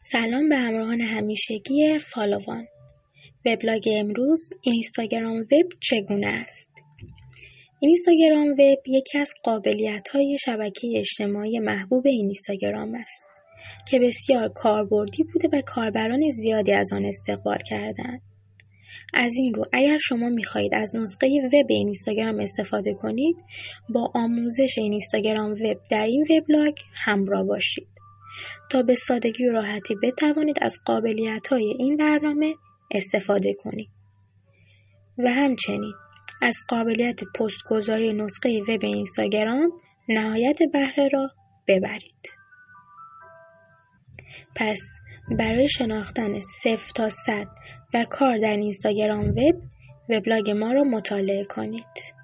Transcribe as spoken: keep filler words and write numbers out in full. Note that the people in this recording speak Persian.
سلام به همراهان همیشگی فالوان. وبلاگ امروز اینستاگرام وب چگونه است؟ اینستاگرام وب یکی از قابلیت‌های شبکه اجتماعی محبوب اینستاگرام است که بسیار کاربردی بوده و کاربران زیادی از آن استقبال کردند. از این رو اگر شما می‌خواهید از نسخه وب اینستاگرام استفاده کنید، با آموزش اینستاگرام وب در این وبلاگ همراه باشید تا به سادگی و راحتی بتوانید از قابلیت‌های این برنامه استفاده کنید و همچنین از قابلیت پست گذاری نسخه وب اینستاگرام نهایت بهره را ببرید. پس برای شناختن صفر تا صد و کار در اینستاگرام وب، وبلاگ ما را مطالعه کنید.